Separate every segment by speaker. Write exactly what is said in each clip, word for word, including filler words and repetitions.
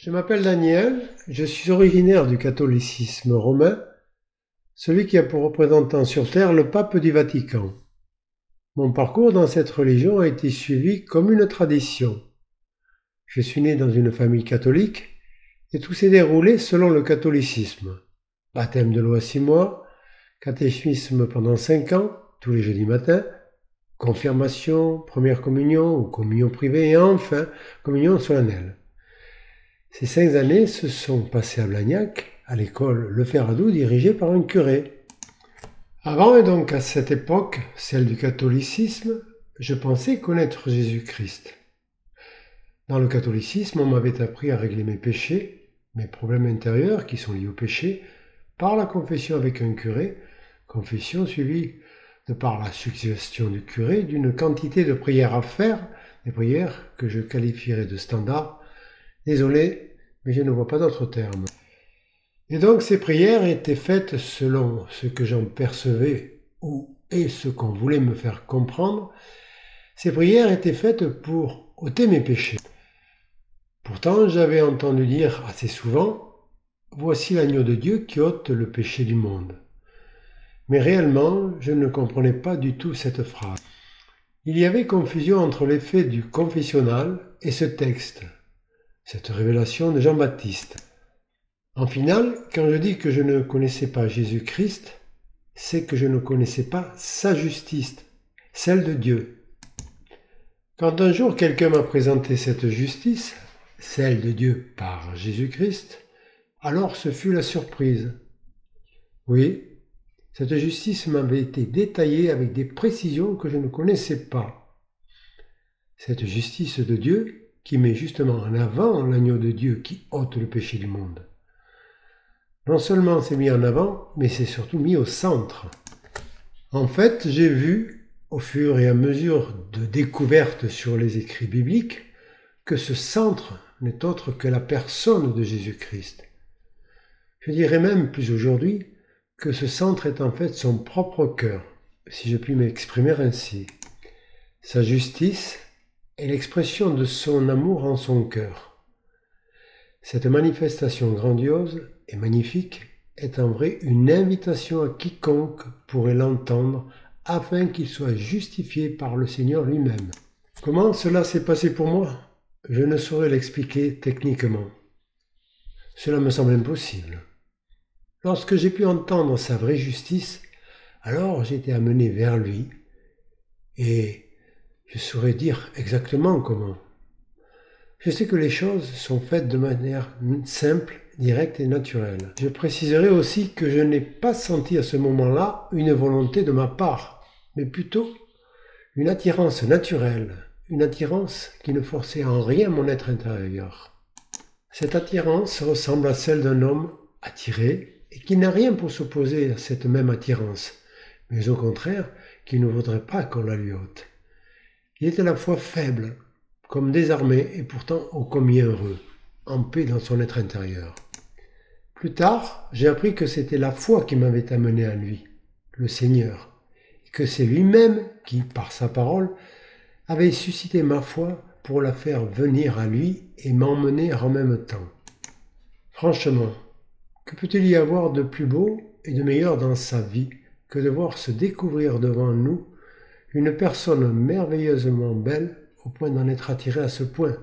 Speaker 1: Je m'appelle Daniel, je suis originaire du catholicisme romain, celui qui a pour représentant sur terre le pape du Vatican. Mon parcours dans cette religion a été suivi comme une tradition. Je suis né dans une famille catholique et tout s'est déroulé selon le catholicisme. Baptême de l'eau à six mois, catéchisme pendant cinq ans, tous les jeudis matins, confirmation, première communion ou communion privée et enfin communion solennelle. Ces cinq années se sont passées à Blagnac, à l'école Le Ferradou, dirigée par un curé. Avant et donc à cette époque, celle du catholicisme, je pensais connaître Jésus-Christ. Dans le catholicisme, on m'avait appris à régler mes péchés, mes problèmes intérieurs qui sont liés au péché, par la confession avec un curé, confession suivie de par la suggestion du curé d'une quantité de prières à faire, des prières que je qualifierais de standards. Désolé, mais je ne vois pas d'autres termes. Et donc ces prières étaient faites selon ce que j'en percevais ou et ce qu'on voulait me faire comprendre. Ces prières étaient faites pour ôter mes péchés. Pourtant, j'avais entendu dire assez souvent « Voici l'agneau de Dieu qui ôte le péché du monde ». Mais réellement, je ne comprenais pas du tout cette phrase. Il y avait confusion entre l'effet du confessionnal et ce texte. Cette révélation de Jean-Baptiste. En final, quand je dis que je ne connaissais pas Jésus-Christ, c'est que je ne connaissais pas sa justice, celle de Dieu. Quand un jour quelqu'un m'a présenté cette justice, celle de Dieu par Jésus-Christ, alors ce fut la surprise. Oui, cette justice m'avait été détaillée avec des précisions que je ne connaissais pas. Cette justice de Dieu qui met justement en avant l'agneau de Dieu qui ôte le péché du monde. Non seulement c'est mis en avant, mais c'est surtout mis au centre. En fait, j'ai vu, au fur et à mesure de découvertes sur les écrits bibliques, que ce centre n'est autre que la personne de Jésus-Christ. Je dirais même plus aujourd'hui que ce centre est en fait son propre cœur, si je puis m'exprimer ainsi. Sa justice est l'expression de son amour en son cœur. Cette manifestation grandiose et magnifique est en vrai une invitation à quiconque pourrait l'entendre afin qu'il soit justifié par le Seigneur lui-même. Comment cela s'est passé pour moi ? Je ne saurais l'expliquer techniquement. Cela me semble impossible. Lorsque j'ai pu entendre sa vraie justice, alors j'ai été amené vers lui et je saurais dire exactement comment. Je sais que les choses sont faites de manière simple, directe et naturelle. Je préciserai aussi que je n'ai pas senti à ce moment-là une volonté de ma part, mais plutôt une attirance naturelle, une attirance qui ne forçait en rien mon être intérieur. Cette attirance ressemble à celle d'un homme attiré et qui n'a rien pour s'opposer à cette même attirance, mais au contraire, qui ne voudrait pas qu'on la lui ôte. Il est à la fois faible, comme désarmé, et pourtant ô combien heureux, en paix dans son être intérieur. Plus tard, j'ai appris que c'était la foi qui m'avait amené à lui, le Seigneur, et que c'est lui-même qui, par sa parole, avait suscité ma foi pour la faire venir à lui et m'emmener en même temps. Franchement, que peut-il y avoir de plus beau et de meilleur dans sa vie que de voir se découvrir devant nous une personne merveilleusement belle au point d'en être attiré à ce point.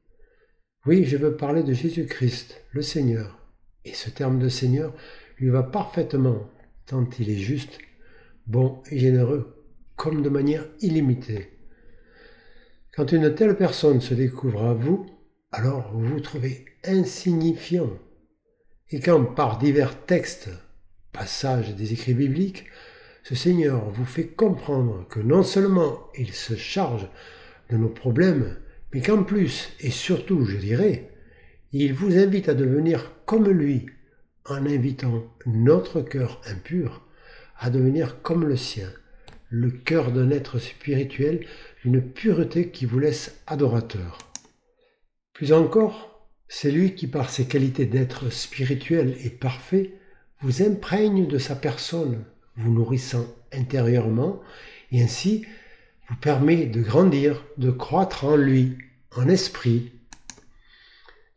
Speaker 1: Oui, je veux parler de Jésus-Christ, le Seigneur. Et ce terme de Seigneur lui va parfaitement, tant il est juste, bon et généreux, comme de manière illimitée. Quand une telle personne se découvre à vous, alors vous vous trouvez insignifiant. Et quand par divers textes, passages des écrits bibliques, ce Seigneur vous fait comprendre que non seulement il se charge de nos problèmes, mais qu'en plus, et surtout, je dirais, il vous invite à devenir comme lui, en invitant notre cœur impur à devenir comme le sien, le cœur d'un être spirituel, une pureté qui vous laisse adorateur. Plus encore, c'est lui qui, par ses qualités d'être spirituel et parfait, vous imprègne de sa personne, vous nourrissant intérieurement, et ainsi vous permet de grandir, de croître en lui, en esprit.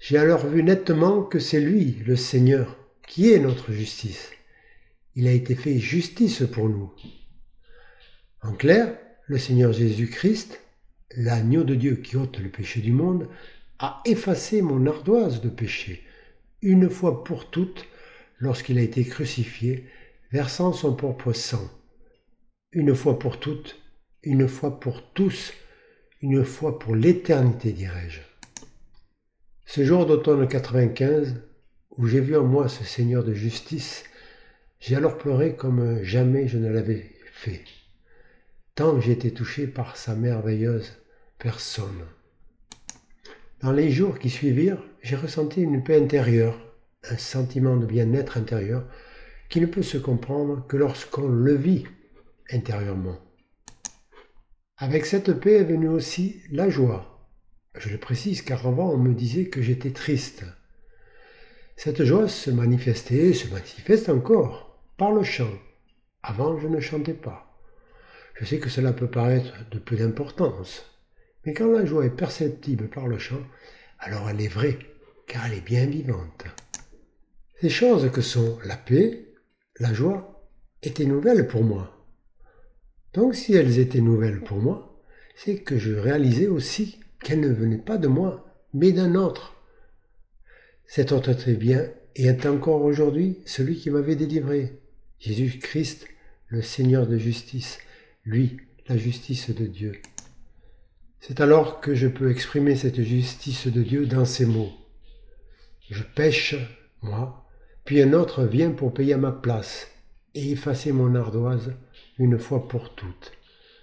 Speaker 1: J'ai alors vu nettement que c'est lui, le Seigneur, qui est notre justice. Il a été fait justice pour nous. En clair, le Seigneur Jésus-Christ, l'agneau de Dieu qui ôte le péché du monde, a effacé mon ardoise de péché, une fois pour toutes, lorsqu'il a été crucifié, versant son propre sang. Une fois pour toutes, une fois pour tous, une fois pour l'éternité, dirais-je. Ce jour d'automne quatre-vingt-quinze, où j'ai vu en moi ce Seigneur de justice, j'ai alors pleuré comme jamais je ne l'avais fait, tant j'ai été touché par sa merveilleuse personne. Dans les jours qui suivirent, j'ai ressenti une paix intérieure, un sentiment de bien-être intérieur qui ne peut se comprendre que lorsqu'on le vit intérieurement. Avec cette paix est venue aussi la joie. Je le précise car avant on me disait que j'étais triste. Cette joie se manifestait, se manifeste encore, par le chant. Avant je ne chantais pas. Je sais que cela peut paraître de peu d'importance, mais quand la joie est perceptible par le chant, alors elle est vraie, car elle est bien vivante. Ces choses que sont la paix, la joie, étaient nouvelles pour moi. Donc si elles étaient nouvelles pour moi, c'est que je réalisais aussi qu'elles ne venaient pas de moi, mais d'un autre. Cet autre très bien et est encore aujourd'hui celui qui m'avait délivré, Jésus-Christ, le Seigneur de justice, lui, la justice de Dieu. C'est alors que je peux exprimer cette justice de Dieu dans ces mots. Je pêche, moi, puis un autre vient pour payer à ma place et effacer mon ardoise une fois pour toutes.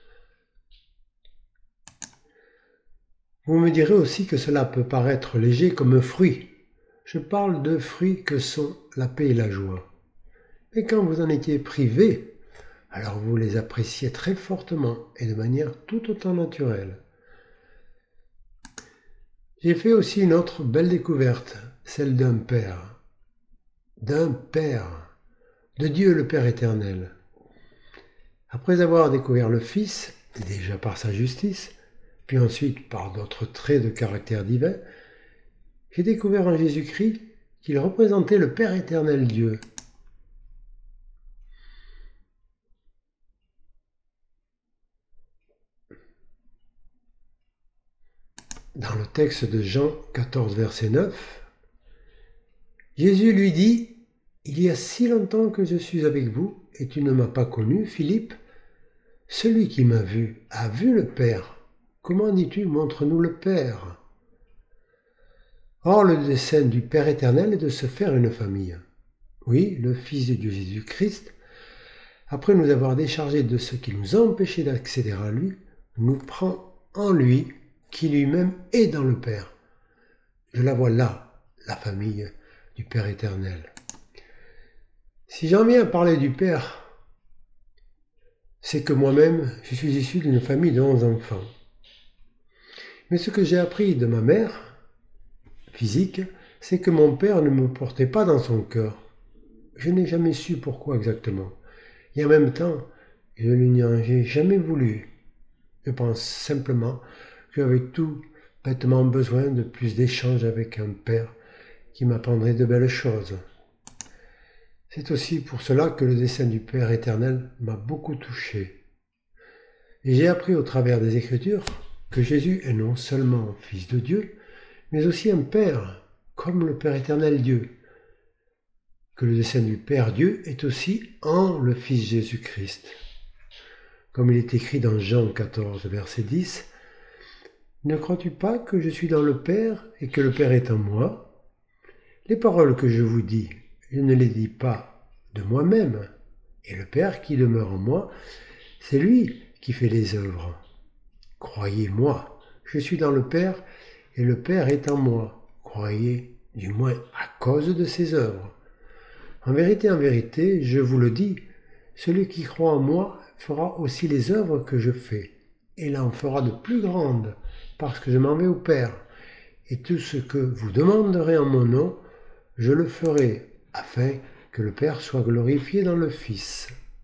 Speaker 1: Vous me direz aussi que cela peut paraître léger comme un fruit. Je parle de fruits que sont la paix et la joie. Mais quand vous en étiez privé, alors vous les appréciez très fortement et de manière tout autant naturelle. J'ai fait aussi une autre belle découverte, celle d'un Père. D'un Père, de Dieu le Père éternel. Après avoir découvert le Fils, déjà par sa justice, puis ensuite par d'autres traits de caractère divin, j'ai découvert en Jésus-Christ qu'il représentait le Père éternel Dieu. Dans le texte de Jean quatorze, verset neuf, Jésus lui dit « Il y a si longtemps que je suis avec vous, et tu ne m'as pas connu, Philippe. Celui qui m'a vu a vu le Père. Comment dis-tu, montre-nous le Père ?» Or, le dessein du Père éternel est de se faire une famille. Oui, le Fils de Dieu Jésus-Christ, après nous avoir déchargés de ce qui nous empêchait d'accéder à lui, nous prend en lui, qui lui-même est dans le Père. Je la vois là, la famille du Père éternel. Si j'en viens à parler du Père, c'est que moi-même, je suis issu d'une famille de onze enfants. Mais ce que j'ai appris de ma mère, physique, c'est que mon père ne me portait pas dans son cœur. Je n'ai jamais su pourquoi exactement. Et en même temps, je n'en ai jamais voulu. Je pense simplement que j'avais tout bêtement besoin de plus d'échanges avec un père qui m'apprendrait de belles choses. C'est aussi pour cela que le dessein du Père éternel m'a beaucoup touché. Et j'ai appris au travers des Écritures que Jésus est non seulement Fils de Dieu, mais aussi un Père, comme le Père éternel Dieu. Que le dessein du Père Dieu est aussi en le Fils Jésus-Christ. Comme il est écrit dans Jean quatorze, verset dix, « Ne crois-tu pas que je suis dans le Père et que le Père est en moi ? Les paroles que je vous dis, je ne les dis pas de moi-même, et le Père qui demeure en moi, c'est lui qui fait les œuvres. Croyez-moi, je suis dans le Père et le Père est en moi. Croyez, du moins à cause de ses œuvres. En vérité, en vérité, je vous le dis, celui qui croit en moi fera aussi les œuvres que je fais, et il en fera de plus grandes, parce que je m'en vais au Père. Et tout ce que vous demanderez en mon nom, je le ferai, afin que le Père soit glorifié dans le Fils. »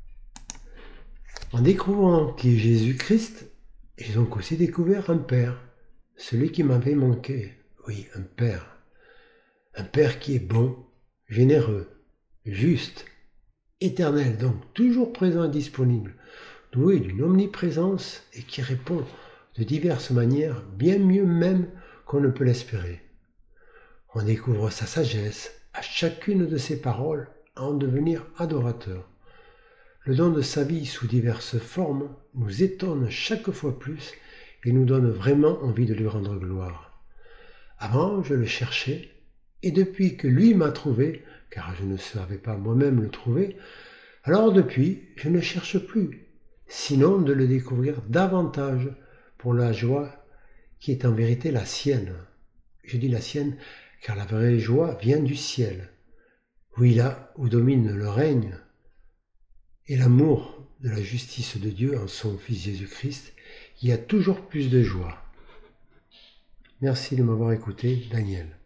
Speaker 1: En découvrant qui est Jésus-Christ, j'ai donc aussi découvert un Père, celui qui m'avait manqué, oui, un Père. Un Père qui est bon, généreux, juste, éternel, donc toujours présent et disponible, doué d'une omniprésence et qui répond de diverses manières, bien mieux même qu'on ne peut l'espérer. On découvre sa sagesse à chacune de ses paroles à en devenir adorateur. Le don de sa vie sous diverses formes nous étonne chaque fois plus et nous donne vraiment envie de lui rendre gloire. Avant, je le cherchais, et depuis que lui m'a trouvé, car je ne savais pas moi-même le trouver, alors depuis, je ne cherche plus, sinon de le découvrir davantage pour la joie qui est en vérité la sienne. Je dis la sienne, car la vraie joie vient du ciel. Oui, là où domine le règne et l'amour de la justice de Dieu en son Fils Jésus-Christ, il y a toujours plus de joie. Merci de m'avoir écouté, Daniel.